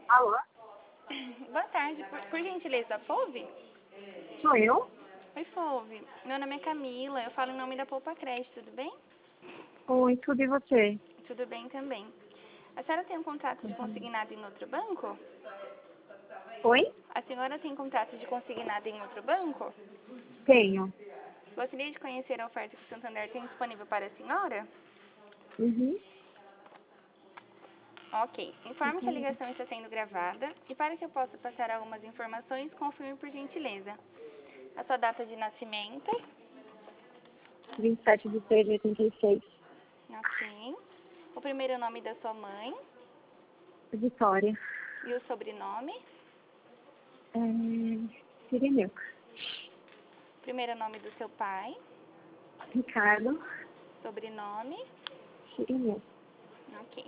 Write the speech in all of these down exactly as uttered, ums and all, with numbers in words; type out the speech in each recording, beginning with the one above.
Alô? Boa tarde, por, por gentileza, Fouve? Sou eu? Oi, Fouve. Meu nome é Camila, eu falo em nome da Poupa Crédito, tudo bem? Oi, tudo e você? Tudo bem também. A senhora tem um contrato de consignado em outro banco? Oi? A senhora tem contrato de consignado em outro banco? Tenho. Gostaria de conhecer a oferta que o Santander tem disponível para a senhora? Uhum. Ok. Informe que a ligação está sendo gravada e para que eu possa passar algumas informações, confirme por gentileza. A sua data de nascimento? vinte e sete de três de oitenta e seis. Ok. O primeiro nome da sua mãe Vitória. e o sobrenome? É... Sirineu. Primeiro nome do seu pai, Ricardo. sobrenome? Sirineu. Ok.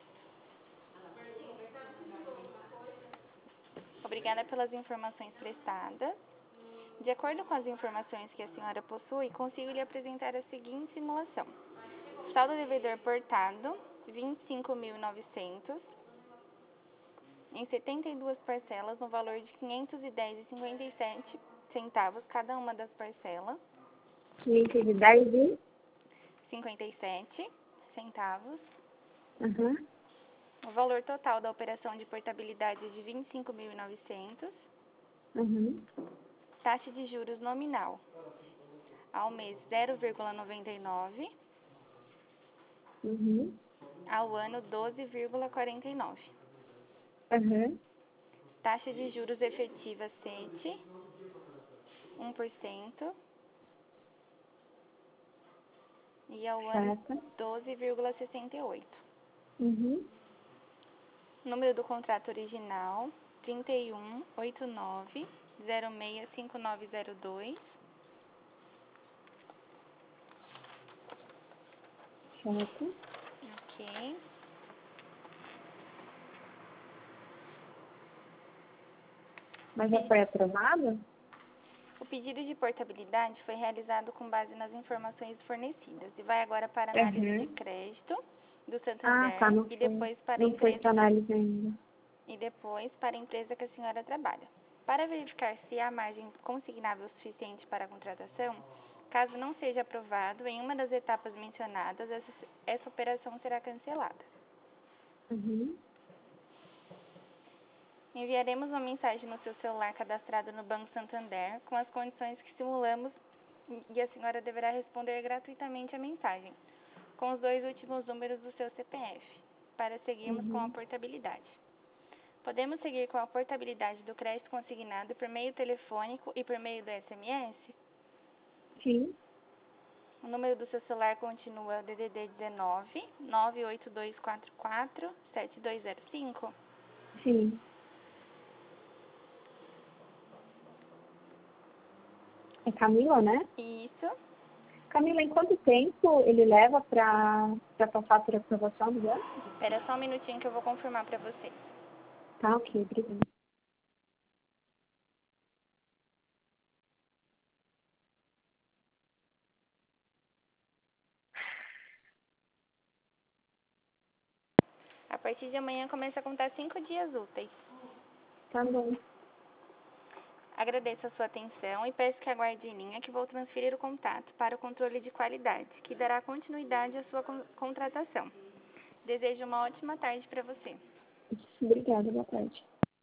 Obrigada pelas informações prestadas. De acordo com as informações que a senhora possui, consigo lhe apresentar a seguinte simulação. Saldo devedor portado, vinte e cinco mil e novecentos, em setenta e duas parcelas, no valor de quinhentos e dez reais e cinquenta e sete centavos cada uma das parcelas. quinhentos e dez e... cinquenta e sete centavos. Uhum. O valor total da operação de portabilidade é de vinte e cinco mil e novecentos. Uhum. Taxa de juros nominal ao mês zero vírgula noventa e nove, Uhum. ao ano doze vírgula quarenta e nove. Uhum. Taxa de juros efetiva sete, um por cento, e ao ano Certo. doze vírgula sessenta e oito. Uhum. Número do contrato original trinta e um, oitenta e nove, zero seis, cinquenta e nove zero dois. Certo. Ok. Mas já foi aprovado? O pedido de portabilidade foi realizado com base nas informações fornecidas e vai agora para a análise de Uhum. crédito do Ah, tá. Santander Não e foi. depois para a Não foi empresa para análise ainda. e depois para a empresa que a senhora trabalha. Para verificar se há margem consignável suficiente para a contratação, caso não seja aprovado em uma das etapas mencionadas, essa, essa operação será cancelada. Uhum. Enviaremos uma mensagem no seu celular cadastrado no Banco Santander com as condições que simulamos e a senhora deverá responder gratuitamente a mensagem, com os dois últimos números do seu C P F, para seguirmos com a Uhum. portabilidade. Podemos seguir com a portabilidade do crédito consignado por meio telefônico e por meio do S M S? Sim. O número do seu celular continua D D D dezenove, nove oito dois quatro quatro, sete dois zero cinco? Sim. É Camila, né? Isso. Camila, em quanto tempo ele leva para passar por aprovação do banco? Espera só um minutinho que eu vou confirmar para você. Tá, ok, obrigada. A partir de amanhã começa a contar cinco dias úteis. Tá bom. Agradeço a sua atenção e peço que aguarde em linha que vou transferir o contato para o controle de qualidade, que dará continuidade à sua con- contratação. Desejo uma ótima tarde para você. Obrigada, boa tarde.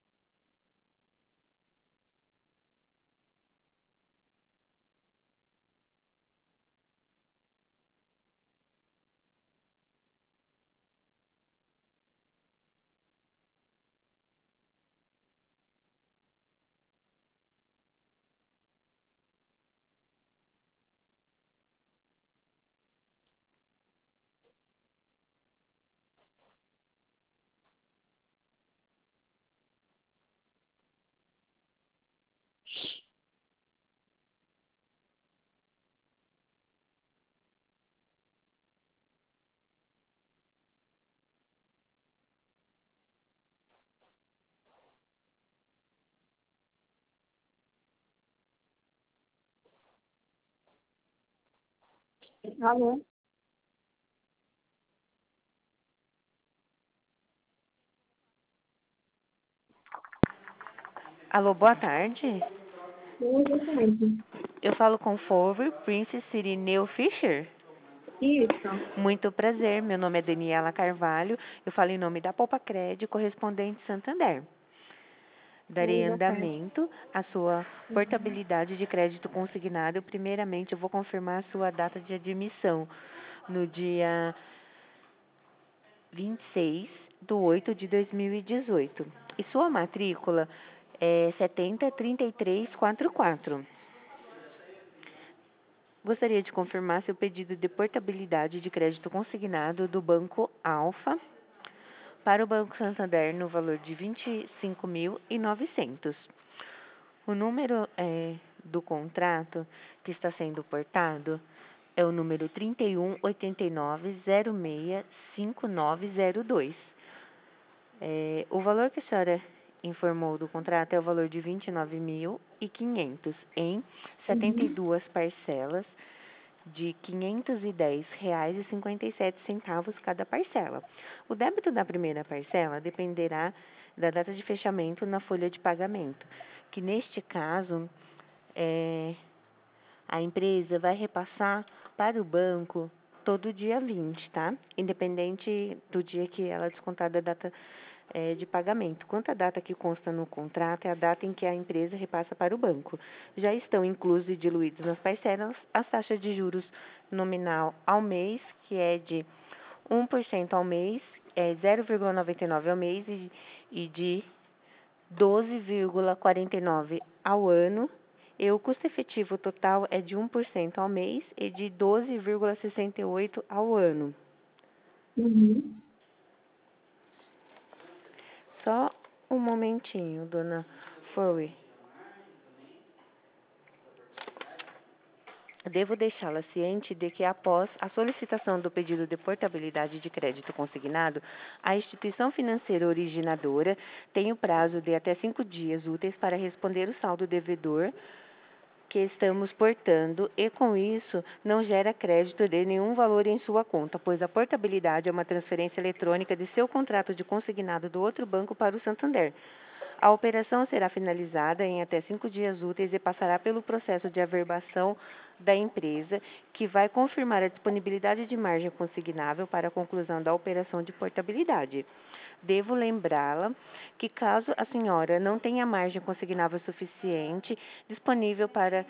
Alô? Alô, boa tarde. Oi, boa tarde. Eu falo com Forward Princess Cirineu Fischer. Isso. Muito prazer, meu nome é Daniela Carvalho, eu falo em nome da Poupa Crédito, correspondente Santander. Darei Oi, boa tarde. andamento à sua portabilidade de crédito consignado. Primeiramente, eu vou confirmar a sua data de admissão no dia vinte e seis de oito de dois mil e dezoito. E sua matrícula é setenta trinta e três quarenta e quatro. Gostaria de confirmar seu pedido de portabilidade de crédito consignado do Banco Alfa para o Banco Santander no valor de vinte e cinco mil e novecentos. O número é, do contrato que está sendo portado é o número trinta e um oitenta e nove zero seis cinco nove zero dois. É, o valor que a senhora informou do contrato é o valor de vinte e nove mil e quinhentos em setenta e duas Uhum. parcelas de quinhentos e dez reais e cinquenta e sete centavos cada parcela. O débito da primeira parcela dependerá da data de fechamento na folha de pagamento, que neste caso é, a empresa vai repassar para o banco todo dia vinte, tá? Independente do dia que ela descontar da data é, de pagamento. Quanto à data que consta no contrato, é a data em que a empresa repassa para o banco. Já estão inclusos e diluídos nas parcelas as taxas de juros nominal ao mês, que é de um por cento ao mês, é zero vírgula noventa e nove ao mês e, e de doze vírgula quarenta e nove ao ano. E o custo efetivo total é de um por cento ao mês e de doze vírgula sessenta e oito ao ano. Uhum. Só um momentinho, dona Foy. Devo deixá-la ciente de que, após a solicitação do pedido de portabilidade de crédito consignado, a instituição financeira originadora tem o prazo de até cinco dias úteis para responder o saldo devedor que estamos portando e, com isso, não gera crédito de nenhum valor em sua conta, pois a portabilidade é uma transferência eletrônica de seu contrato de consignado do outro banco para o Santander. A operação será finalizada em até cinco dias úteis e passará pelo processo de averbação da empresa, que vai confirmar a disponibilidade de margem consignável para a conclusão da operação de portabilidade. Devo lembrá-la que, caso a senhora não tenha margem consignável suficiente disponível para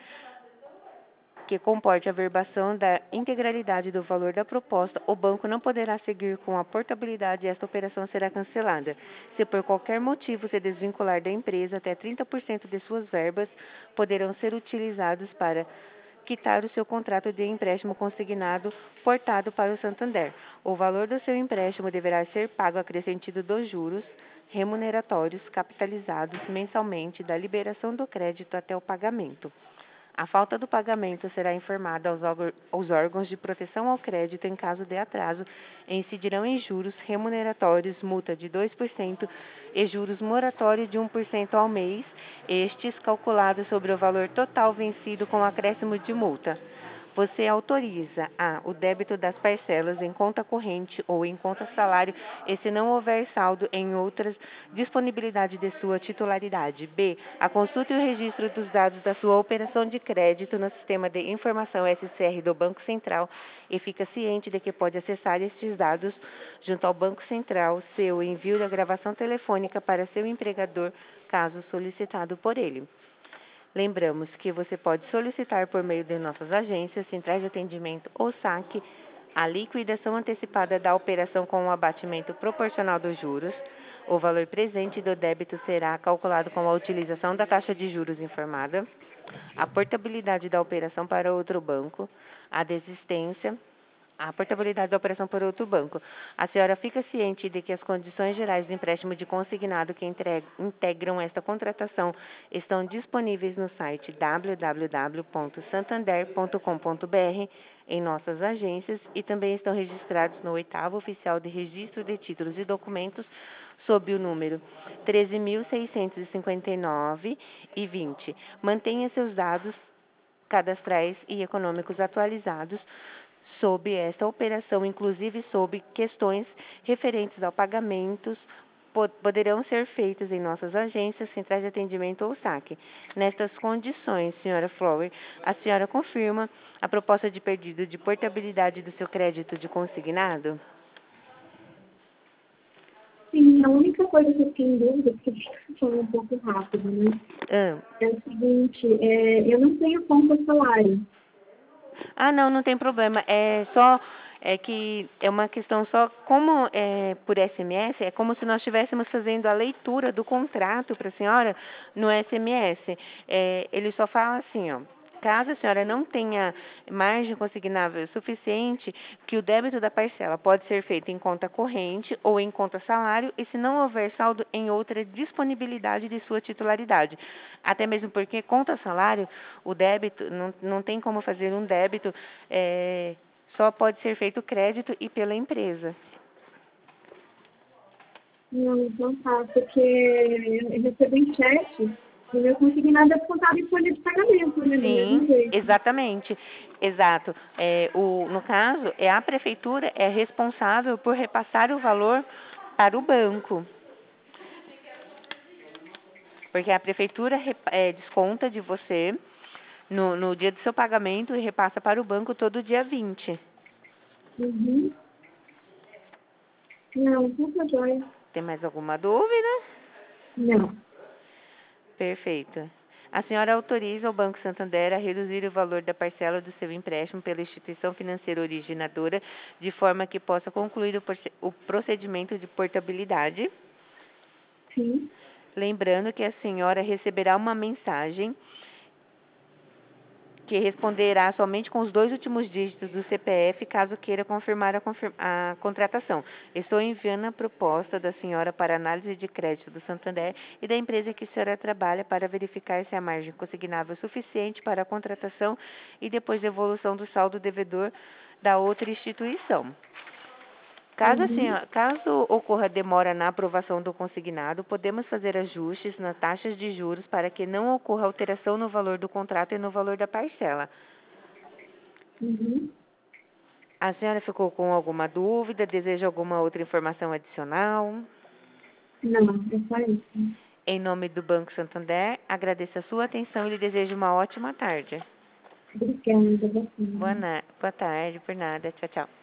que comporte a averbação da integralidade do valor da proposta, o banco não poderá seguir com a portabilidade e esta operação será cancelada. Se por qualquer motivo se desvincular da empresa, até trinta por cento de suas verbas poderão ser utilizados para quitar o seu contrato de empréstimo consignado portado para o Santander. O valor do seu empréstimo deverá ser pago acrescido dos juros remuneratórios capitalizados mensalmente da liberação do crédito até o pagamento. A falta do pagamento será informada aos, aos órgãos de proteção ao crédito em caso de atraso, e incidirão em juros remuneratórios, multa de dois por cento e juros moratórios de um por cento ao mês, estes calculados sobre o valor total vencido com acréscimo de multa. Você autoriza a o débito das parcelas em conta corrente ou em conta salário e se não houver saldo em outras disponibilidade de sua titularidade. B. A consulta e o registro dos dados da sua operação de crédito no sistema de informação S C R do Banco Central e fica ciente de que pode acessar estes dados junto ao Banco Central, seu envio da gravação telefônica para seu empregador, caso solicitado por ele. Lembramos que você pode solicitar por meio de nossas agências, centrais de atendimento ou saque a liquidação antecipada da operação com o abatimento proporcional dos juros. O valor presente do débito será calculado com a utilização da taxa de juros informada, a portabilidade da operação para outro banco, a desistência, a portabilidade da operação por outro banco. A senhora fica ciente de que as condições gerais do empréstimo de consignado que entrega, integram esta contratação estão disponíveis no site w w w ponto santander ponto com ponto b r, em nossas agências, e também estão registrados no oitavo Oficial de Registro de Títulos e Documentos, sob o número treze mil seiscentos e cinquenta e nove e vinte. Mantenha seus dados cadastrais e econômicos atualizados sob esta operação, inclusive sob questões referentes ao pagamentos po- poderão ser feitos em nossas agências, centrais de atendimento ou saque. Nestas condições, senhora Flower, a senhora confirma a proposta de pedido de portabilidade do seu crédito de consignado? Sim, a única coisa que eu fiquei em dúvida, porque foi um pouco rápido, né? Ah, É o seguinte, é, eu não tenho conta salário. Ah, não, não tem problema. É só é que é uma questão só como é por S M S, é como se nós estivéssemos fazendo a leitura do contrato para a senhora no S M S. É, ele só fala assim, ó. Caso a senhora não tenha margem consignável suficiente, que o débito da parcela pode ser feito em conta corrente ou em conta salário, e se não houver saldo em outra disponibilidade de sua titularidade. Até mesmo porque conta salário, o débito, não, não tem como fazer um débito, é, só pode ser feito crédito e pela empresa. Não, então tá, porque eu recebo em cheque e meu consignado é descontado em folha de pagamento, né? Do mesmo Sim, jeito. exatamente, exato. É, o, no caso, é a prefeitura é responsável por repassar o valor para o banco, porque a prefeitura rep- é, desconta de você no, no dia do seu pagamento e repassa para o banco todo dia vinte. Uhum. Não, não tá joia. Tem mais alguma dúvida? Não. Perfeito. A senhora autoriza o Banco Santander a reduzir o valor da parcela do seu empréstimo pela instituição financeira originadora, de forma que possa concluir o proce- o procedimento de portabilidade. Sim. Lembrando que a senhora receberá uma mensagem que responderá somente com os dois últimos dígitos do C P F, caso queira confirmar a, confir- a contratação. Estou enviando a proposta da senhora para análise de crédito do Santander e da empresa que a senhora trabalha para verificar se a margem consignável é suficiente para a contratação e depois devolução do saldo devedor da outra instituição. Caso, assim, Uhum. ó, caso ocorra demora na aprovação do consignado, podemos fazer ajustes nas taxas de juros para que não ocorra alteração no valor do contrato e no valor da parcela. Uhum. A senhora ficou com alguma dúvida? Deseja alguma outra informação adicional? Não, é só isso. Em nome do Banco Santander, agradeço a sua atenção e lhe desejo uma ótima tarde. Obrigada, você. Boa, na... Boa tarde, por nada. Tchau, tchau.